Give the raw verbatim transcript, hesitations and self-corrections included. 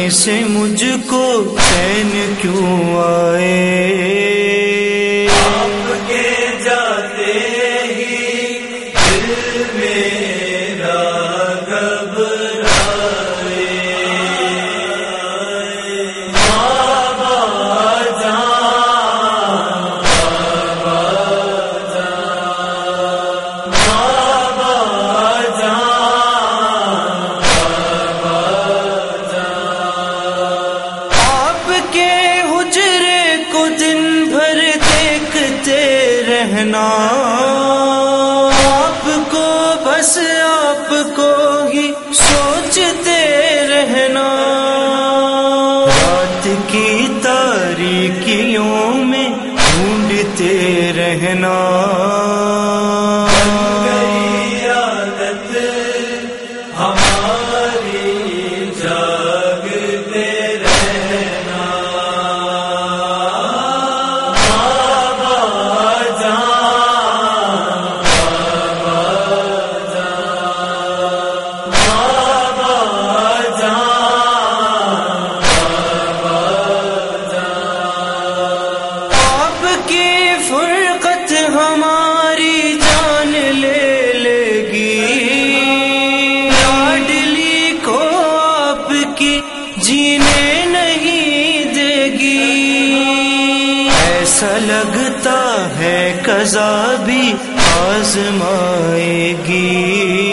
سے مجھ کو چین کیوں آئے؟ آپ کے جاتے ہی دل میرا گھبرائے، بابا جان بابا جان بابا جان آپ کے حجرے کو دن بھر دیکھتے رہنا، آپ کو بس آپ کو ہی سوچتے رہنا، رات کی تاریکیوں میں ڈھونڈتے رہنا، ہماری جاگتے رہنا، بابا جان بابا جان بابا جان بابا جان آپ کی فرقت ہماری جان لے لے گی، لاڈلی کو آپ کی جینے نہیں دے گی، ایسا لگتا ہے قضا بھی آزمائے گی۔